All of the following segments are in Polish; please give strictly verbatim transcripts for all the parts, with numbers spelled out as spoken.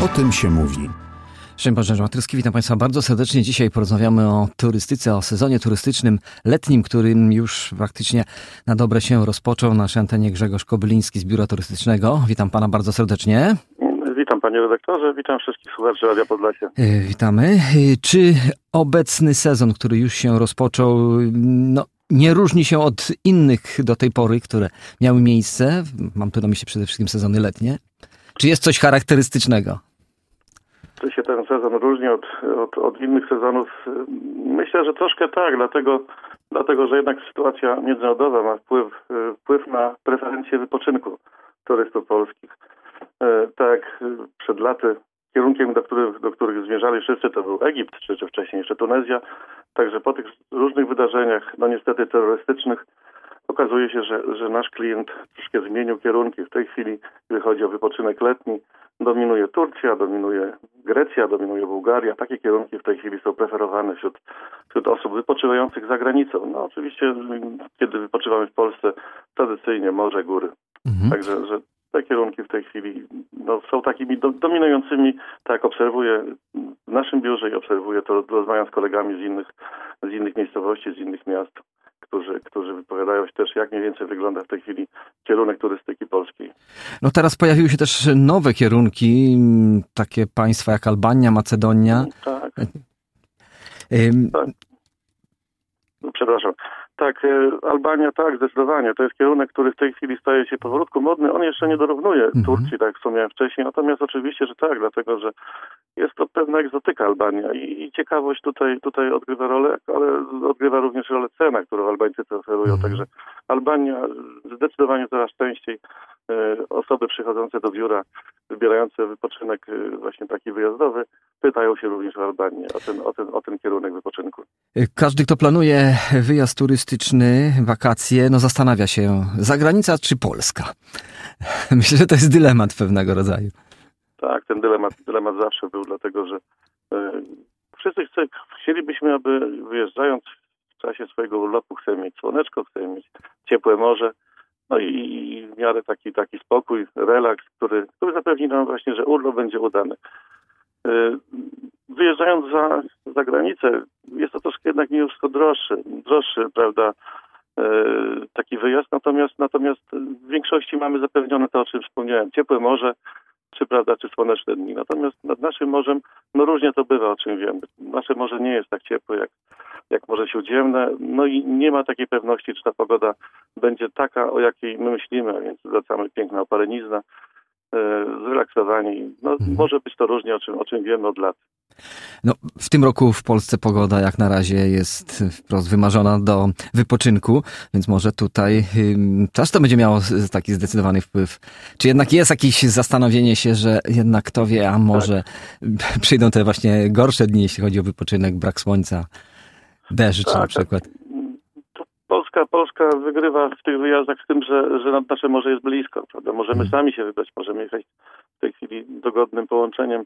O tym się mówi. Szczęść Matryski, witam Państwa bardzo serdecznie. Dzisiaj porozmawiamy o turystyce, o sezonie turystycznym letnim, którym już praktycznie na dobre się rozpoczął. Na naszej antenie Grzegorz Kobyliński z Biura Turystycznego. Witam Pana bardzo serdecznie. Witam Panie redaktorze, witam wszystkich słuchaczy Radia Podlasie. Witamy. Czy obecny sezon, który już się rozpoczął, no, nie różni się od innych do tej pory, które miały miejsce? Mam tu na myśli przede wszystkim sezony letnie. Czy jest coś charakterystycznego? Czy się ten sezon różni od, od, od innych sezonów? Myślę, że troszkę tak, dlatego, dlatego że jednak sytuacja międzynarodowa ma wpływ, wpływ na preferencje wypoczynku turystów polskich. Tak jak przed laty kierunkiem, do których, do których zmierzali wszyscy, to był Egipt, czy, czy wcześniej jeszcze Tunezja. Także po tych różnych wydarzeniach, no niestety terrorystycznych, okazuje się, że, że nasz klient troszkę zmienił kierunki. W tej chwili, jeżeli chodzi o wypoczynek letni, dominuje Turcja, dominuje Grecja, dominuje Bułgaria. Takie kierunki w tej chwili są preferowane wśród, wśród osób wypoczywających za granicą. No oczywiście, kiedy wypoczywamy w Polsce, tradycyjnie morze, góry. Mhm. Także że te kierunki w tej chwili no, są takimi do, dominującymi, tak jak obserwuję w naszym biurze i obserwuję to, rozmawiam z kolegami z innych, z innych miejscowości, z innych miast, którzy, którzy wypowiadają się też, jak mniej więcej wygląda w tej chwili kierunek turystyki polskiej. No teraz pojawiły się też nowe kierunki, takie państwa jak Albania, Macedonia. Tak. Ym... tak. No, przepraszam. Tak, Albania, tak, zdecydowanie. To jest kierunek, który w tej chwili staje się powolutku modny. On jeszcze nie dorównuje mhm. Turcji, tak jak wspomniałem wcześniej. Natomiast oczywiście, że tak, dlatego, że jest to pewna egzotyka Albania i, i ciekawość tutaj, tutaj odgrywa rolę, ale odgrywa również rolę cena, którą Albańczycy oferują. Mhm. Także Albania zdecydowanie coraz częściej e, osoby przychodzące do biura, wybierające wypoczynek e, właśnie taki wyjazdowy, pytają się również o Albanię, o ten, o ten, o ten kierunek wypoczynku. Każdy, kto planuje wyjazd turystyczny, wakacje, no zastanawia się, zagranica czy Polska? Myślę, że to jest dylemat pewnego rodzaju. Tak, ten dylemat, dylemat zawsze był, dlatego że e, wszyscy chce, chcielibyśmy, aby wyjeżdżając w czasie swojego urlopu chcemy mieć słoneczko, chcemy mieć ciepłe morze, no i, i w miarę taki, taki spokój, relaks, który, który zapewni nam właśnie, że urlop będzie udany. E, wyjeżdżając za, za granicę, jest to troszkę jednak mimo wszystko droższy, droższy, prawda, e, taki wyjazd, natomiast, natomiast w większości mamy zapewnione to, o czym wspomniałem, ciepłe morze, czy prawda, czy słoneczne dni. Natomiast nad naszym morzem, no różnie to bywa, o czym wiemy. Nasze morze nie jest tak ciepłe jak, jak Morze Śródziemne, no i nie ma takiej pewności, czy ta pogoda będzie taka, o jakiej my myślimy, a więc wracamy piękna opalenizna, e, zrelaksowani. No hmm. może być to różnie, o czym, o czym wiemy od lat. No, w tym roku w Polsce pogoda jak na razie jest wprost wymarzona do wypoczynku, więc może tutaj ym, też to będzie miało taki zdecydowany wpływ. Czy jednak jest jakieś zastanowienie się, że jednak kto wie, a może tak. przyjdą te właśnie gorsze dni, jeśli chodzi o wypoczynek, brak słońca, deszcz tak, na przykład. Tak. Polska, Polska wygrywa w tych wyjazdach z tym, że, że nasze morze jest blisko. Prawda? Możemy hmm. sami się wybrać, możemy jechać w tej chwili dogodnym połączeniem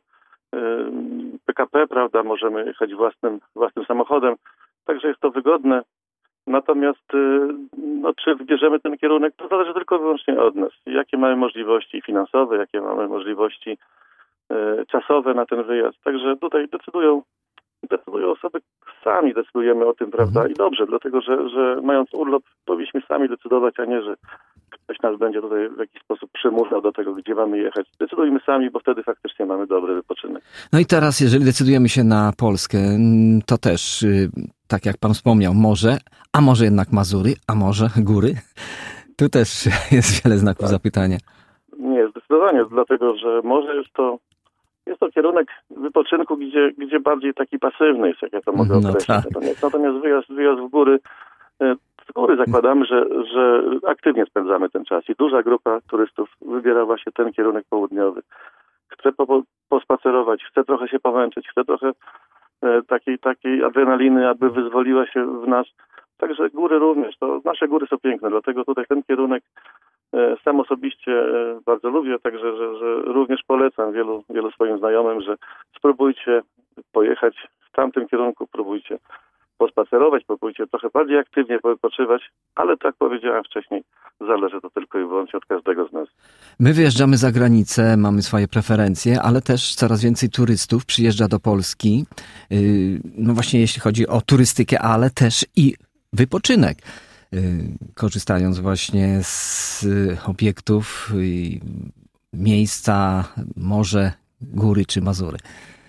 P K P, prawda, możemy jechać własnym, własnym samochodem, także jest to wygodne. Natomiast no, czy wybierzemy ten kierunek, to zależy tylko i wyłącznie od nas. Jakie mamy możliwości finansowe, jakie mamy możliwości e, czasowe na ten wyjazd. Także tutaj decydują, decydują osoby, sami decydujemy o tym, prawda, i dobrze, dlatego że, że mając urlop, powinniśmy sami decydować, a nie, że ktoś nas będzie tutaj w jakiś sposób przymuszał do tego, gdzie mamy jechać. Decydujmy sami, bo wtedy faktycznie mamy dobry wypoczynek. No i teraz, jeżeli decydujemy się na Polskę, to też, tak jak pan wspomniał, morze, a może jednak Mazury, a może góry? Tu też jest wiele znaków tak. zapytania. Nie, zdecydowanie, dlatego że morze jest to jest to kierunek wypoczynku, gdzie, gdzie bardziej taki pasywny jest, jak ja to mogę no określić. tak. Natomiast, natomiast wyjazd, wyjazd w góry, z góry zakładamy, że, że aktywnie spędzamy ten czas i duża grupa turystów wybiera właśnie ten kierunek południowy. Chce po, pospacerować, chce trochę się pomęczyć, chce trochę e, takiej, takiej adrenaliny, aby wyzwoliła się w nas. Także góry również. To nasze góry są piękne, dlatego tutaj ten kierunek e, sam osobiście e, bardzo lubię, także że, że również polecam wielu, wielu swoim znajomym, że spróbujcie pojechać w tamtym kierunku, próbujcie pospacerować, próbujcie trochę bardziej aktywnie wypoczywać, ale tak powiedziałem wcześniej, zależy to tylko i wyłącznie od każdego z nas. My wyjeżdżamy za granicę, mamy swoje preferencje, ale też coraz więcej turystów przyjeżdża do Polski. No właśnie jeśli chodzi o turystykę, ale też i wypoczynek. Korzystając właśnie z obiektów, miejsca, morze, góry czy Mazury.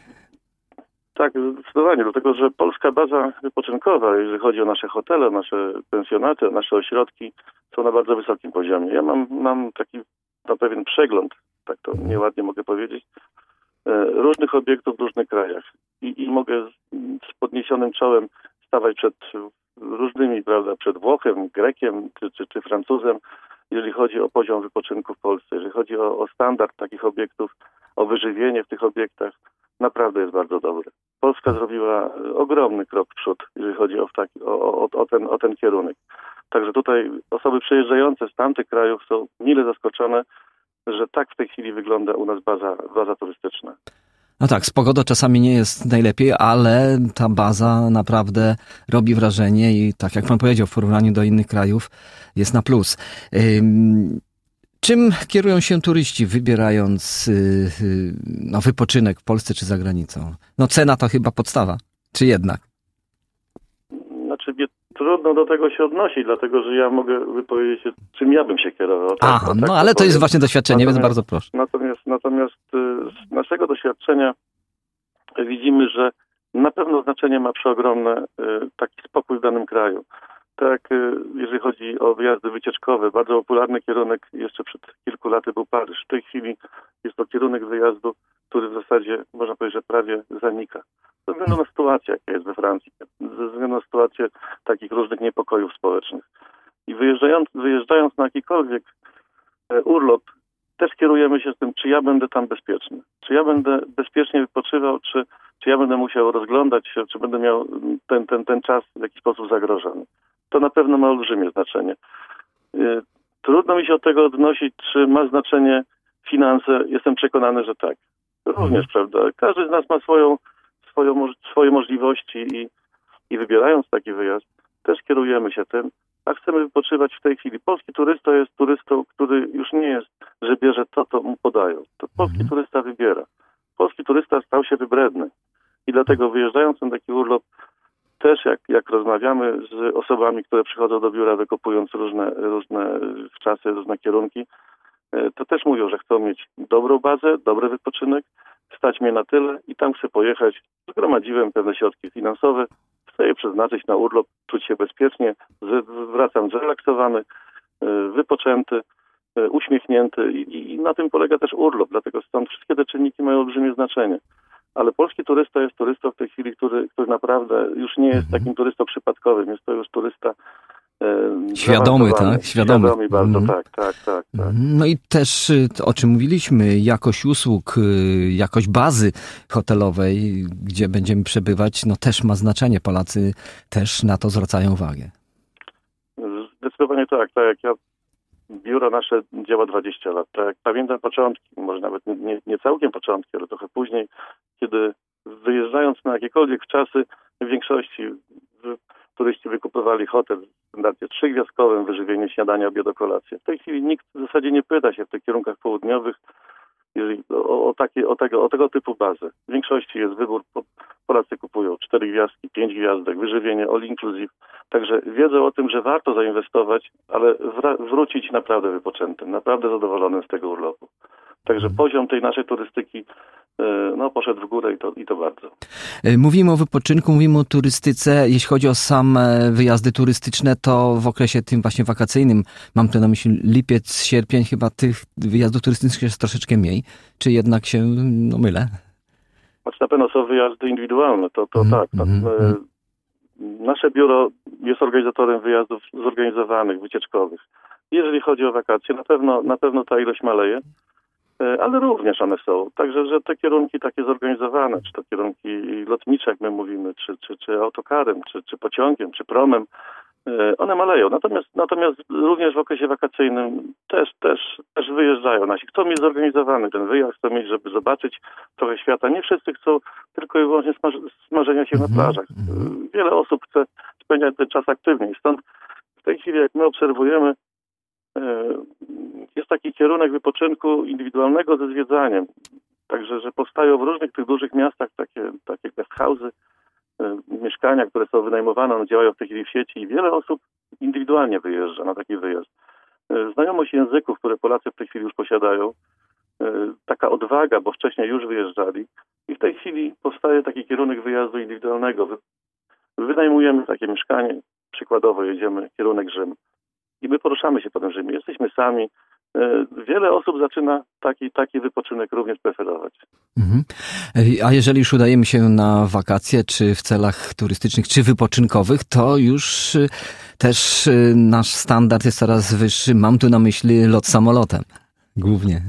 Tak, zdecydowanie, dlatego że polska baza wypoczynkowa, jeżeli chodzi o nasze hotele, nasze pensjonaty, nasze ośrodki, są na bardzo wysokim poziomie. Ja mam, mam taki no, pewien przegląd, tak to nieładnie mogę powiedzieć, różnych obiektów w różnych krajach. I, i mogę z, z podniesionym czołem stawać przed różnymi, prawda, przed Włochem, Grekiem czy, czy, czy Francuzem, jeżeli chodzi o poziom wypoczynku w Polsce, jeżeli chodzi o, o standard takich obiektów, o wyżywienie w tych obiektach, naprawdę jest bardzo dobry. Polska zrobiła ogromny krok w przód, jeżeli chodzi o, taki, o, o, o, ten, o ten kierunek. Także tutaj osoby przejeżdżające z tamtych krajów są mile zaskoczone, że tak w tej chwili wygląda u nas baza, baza turystyczna. No tak, z pogodą czasami nie jest najlepiej, ale ta baza naprawdę robi wrażenie i tak jak pan powiedział, w porównaniu do innych krajów jest na plus. Ym... Czym kierują się turyści, wybierając yy, no, wypoczynek w Polsce czy za granicą? No cena to chyba podstawa, czy jednak? Znaczy mnie trudno do tego się odnosić, dlatego że ja mogę wypowiedzieć się, czym ja bym się kierował. Tak, Aha, tak no to ale to powiem. jest właśnie doświadczenie, Natomiast, więc bardzo proszę. Natomiast, natomiast z naszego doświadczenia widzimy, że na pewno znaczenie ma przeogromne taki spokój w danym kraju. Tak, jeżeli chodzi o wyjazdy wycieczkowe, bardzo popularny kierunek jeszcze przed kilku laty był Paryż. W tej chwili jest to kierunek wyjazdu, który w zasadzie można powiedzieć, że prawie zanika. Ze względu na sytuację, jaka jest we Francji, ze względu na sytuację takich różnych niepokojów społecznych. I wyjeżdżając, wyjeżdżając na jakikolwiek urlop, też kierujemy się z tym, czy ja będę tam bezpieczny. Czy ja będę bezpiecznie wypoczywał, czy, czy ja będę musiał rozglądać się, czy będę miał ten, ten, ten czas w jakiś sposób zagrożony. To na pewno ma olbrzymie znaczenie. Trudno mi się od tego odnosić, czy ma znaczenie finanse. Jestem przekonany, że tak. Również, prawda? Każdy z nas ma swoją, swoją, swoje możliwości i, i wybierając taki wyjazd, też kierujemy się tym, a chcemy wypoczywać w tej chwili. Polski turysta jest turystą, który już nie jest, że bierze to, co mu podają. To polski mhm. turysta wybiera. Polski turysta stał się wybredny. I dlatego wyjeżdżając na taki urlop, też jak, jak rozmawiamy z osobami, które przychodzą do biura, wykopując różne, różne czasy, różne kierunki, to też mówią, że chcą mieć dobrą bazę, dobry wypoczynek, stać mnie na tyle i tam chcę pojechać. Zgromadziłem pewne środki finansowe, chcę je przeznaczyć na urlop, czuć się bezpiecznie, wracam zrelaksowany, wypoczęty, uśmiechnięty i, i na tym polega też urlop, dlatego stąd wszystkie te czynniki mają olbrzymie znaczenie. Ale polski turysta jest turystą w tej chwili, który, który naprawdę już nie jest takim turystą przypadkowym. Jest to już turysta e, świadomy, tak? Świadomy. Świadomy bardzo, mm. tak, tak, tak, tak. No i też, o czym mówiliśmy, jakość usług, jakość bazy hotelowej, gdzie będziemy przebywać, no też ma znaczenie. Polacy też na to zwracają uwagę. Zdecydowanie tak. Tak jak ja, biuro nasze działa dwadzieścia lat. Tak jak pamiętam początki, może nawet nie, nie całkiem początki, ale trochę później, kiedy wyjeżdżając na jakiekolwiek czasy, w większości turyści wykupywali hotel w standardzie trzygwiazdkowym, wyżywienie, śniadania, obiad, kolację. W tej chwili nikt w zasadzie nie pyta się w tych kierunkach południowych jeżeli, o, o, takie, o, tego, o tego typu bazę. W większości jest wybór, Polacy kupują cztery gwiazdki, pięć gwiazdek, wyżywienie, all inclusive. Także wiedzą o tym, że warto zainwestować, ale wra- wrócić naprawdę wypoczętym, naprawdę zadowolonym z tego urlopu. Także poziom tej naszej turystyki no, poszedł w górę i to, i to bardzo. Mówimy o wypoczynku, mówimy o turystyce. Jeśli chodzi o same wyjazdy turystyczne, to w okresie tym właśnie wakacyjnym, mam tu na myśli lipiec, sierpień, chyba tych wyjazdów turystycznych jest troszeczkę mniej. Czy jednak się no, mylę? Znaczy na pewno są wyjazdy indywidualne, to, to mm, tak. tak. Mm, Nasze biuro jest organizatorem wyjazdów zorganizowanych, wycieczkowych. Jeżeli chodzi o wakacje, na pewno, na pewno ta ilość maleje, ale również one są. Także, że te kierunki takie zorganizowane, czy to kierunki lotnicze, jak my mówimy, czy, czy, czy autokarem, czy, czy pociągiem, czy promem, one maleją. Natomiast, natomiast również w okresie wakacyjnym też, też, też wyjeżdżają nasi. Chcą mieć zorganizowany ten wyjazd, chcą mieć, żeby zobaczyć trochę świata. Nie wszyscy chcą tylko i wyłącznie smażenia się na plażach. Wiele osób chce spędzać ten czas aktywniej. Stąd w tej chwili, jak my obserwujemy jest taki kierunek wypoczynku indywidualnego ze zwiedzaniem. Także, że powstają w różnych tych dużych miastach takie, takie guest house'y, mieszkania, które są wynajmowane, one działają w tej chwili w sieci i wiele osób indywidualnie wyjeżdża na taki wyjazd. Znajomość języków, które Polacy w tej chwili już posiadają, taka odwaga, bo wcześniej już wyjeżdżali i w tej chwili powstaje taki kierunek wyjazdu indywidualnego. Wynajmujemy takie mieszkanie, przykładowo jedziemy kierunek Rzym i my poruszamy się po tym Rzymie. Jesteśmy sami. Wiele osób zaczyna taki, taki wypoczynek również preferować. Mhm. A jeżeli już udajemy się na wakacje, czy w celach turystycznych, czy wypoczynkowych, to już też nasz standard jest coraz wyższy. Mam tu na myśli lot samolotem głównie.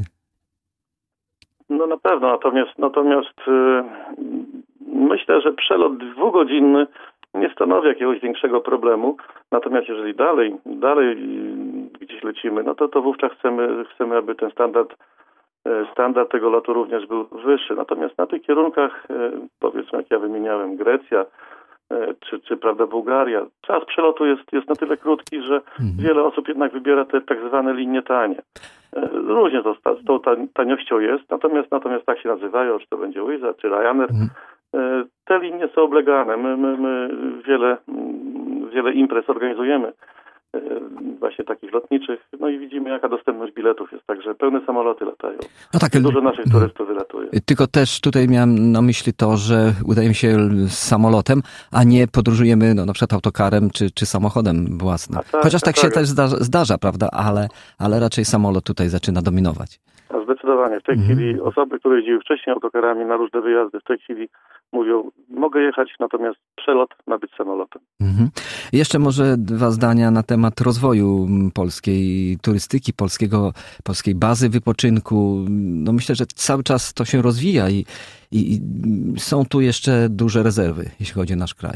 No na pewno, natomiast, natomiast yy, myślę, że przelot dwugodzinny nie stanowi jakiegoś większego problemu. Natomiast jeżeli dalej, dalej gdzieś lecimy, no to, to wówczas chcemy, chcemy, aby ten standard, standard tego lotu również był wyższy. Natomiast na tych kierunkach, powiedzmy jak ja wymieniałem, Grecja czy, czy prawda Bułgaria, czas przelotu jest, jest na tyle krótki, że mhm. wiele osób jednak wybiera te tak zwane linie tanie. Różnie to z tą taniością jest, natomiast, natomiast tak się nazywają, czy to będzie Wizz czy Ryanair. Mhm. Te linie są oblegane. My, my, my wiele, wiele imprez organizujemy, właśnie takich lotniczych, no i widzimy, jaka dostępność biletów jest, także pełne samoloty latają. No tak, dużo naszych turystów wylatuje. Tylko też tutaj miałem na myśli to, że udajemy się samolotem, a nie podróżujemy no, na przykład autokarem czy, czy samochodem własnym. Tak, Chociaż tak, tak się tak. też zdarza, zdarza, prawda, ale, ale raczej samolot tutaj zaczyna dominować. A zdecydowanie. W tej mhm. chwili osoby, które jeździły wcześniej autokarami na różne wyjazdy, w tej chwili mówią, mogę jechać, natomiast przelot ma być samolotem. Mhm. Jeszcze może dwa zdania na temat rozwoju polskiej turystyki, polskiego, polskiej bazy wypoczynku. No myślę, że cały czas to się rozwija i, i, i są tu jeszcze duże rezerwy, jeśli chodzi o nasz kraj.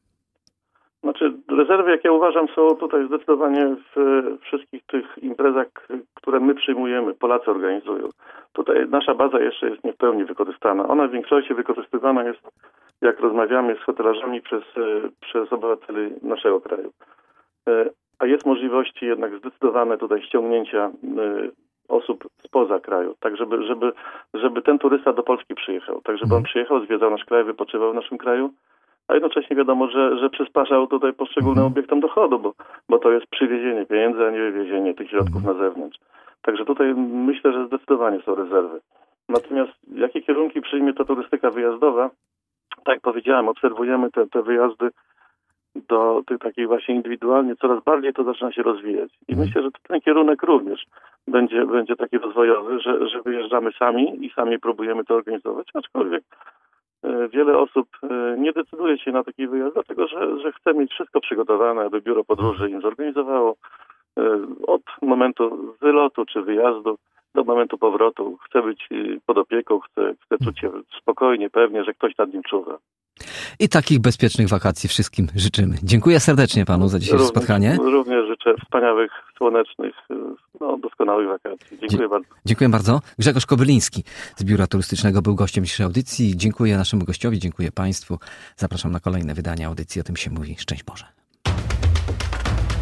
Znaczy rezerwy, jak ja uważam, są tutaj zdecydowanie w wszystkich tych imprezach, które my przyjmujemy, Polacy organizują. Tutaj nasza baza jeszcze jest nie w pełni wykorzystana. Ona w większości wykorzystywana jest, jak rozmawiamy z hotelarzami, przez, przez obywateli naszego kraju. A jest możliwości jednak zdecydowane tutaj ściągnięcia osób spoza kraju, tak żeby, żeby, żeby ten turysta do Polski przyjechał, tak żeby on przyjechał, zwiedzał nasz kraj, wypoczywał w naszym kraju, a jednocześnie wiadomo, że, że przysparzał tutaj poszczególnym obiektom dochodu, bo, bo to jest przywiezienie pieniędzy, a nie wywiezienie tych środków na zewnątrz. Także tutaj myślę, że zdecydowanie są rezerwy. Natomiast jakie kierunki przyjmie ta turystyka wyjazdowa? Tak jak powiedziałem, obserwujemy te, te wyjazdy do tych takich właśnie indywidualnie, coraz bardziej to zaczyna się rozwijać. I myślę, że ten kierunek również będzie, będzie taki rozwojowy, że, że wyjeżdżamy sami i sami próbujemy to organizować, aczkolwiek wiele osób nie decyduje się na taki wyjazd, dlatego że, że chce mieć wszystko przygotowane, aby biuro podróży im zorganizowało od momentu wylotu czy wyjazdu do momentu powrotu. Chce być pod opieką, chce, chce czuć się spokojnie, pewnie, że ktoś nad nim czuwa. I takich bezpiecznych wakacji wszystkim życzymy. Dziękuję serdecznie panu za dzisiejsze również, spotkanie. Również życzę wspaniałych, słonecznych, no, doskonałych wakacji. Dziękuję Dzie- bardzo. Dziękuję bardzo. Grzegorz Kobyliński z Biura Turystycznego był gościem dzisiejszej audycji. Dziękuję naszemu gościowi, dziękuję państwu. Zapraszam na kolejne wydania audycji O tym się mówi. Szczęść Boże.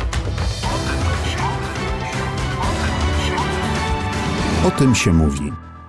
O tym się mówi.